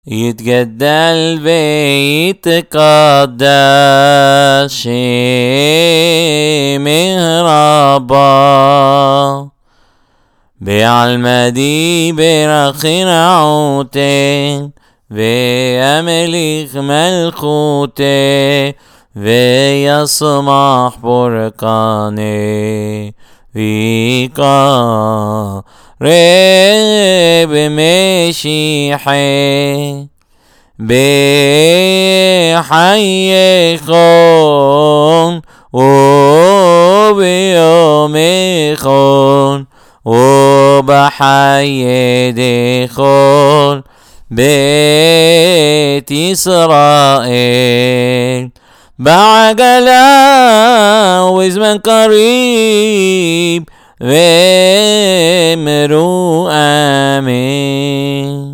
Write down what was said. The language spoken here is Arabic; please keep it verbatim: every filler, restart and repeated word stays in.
يتجدل بيتقدس مهربا بعلمدي برخي نعوتين ويملك ملكوتي ويصمح بركاني ويقا رب مشيحي بحيكون وبيومكون وبحيدكون بيت إسرائيل بعجلة وزمن قريب ومرو آمين.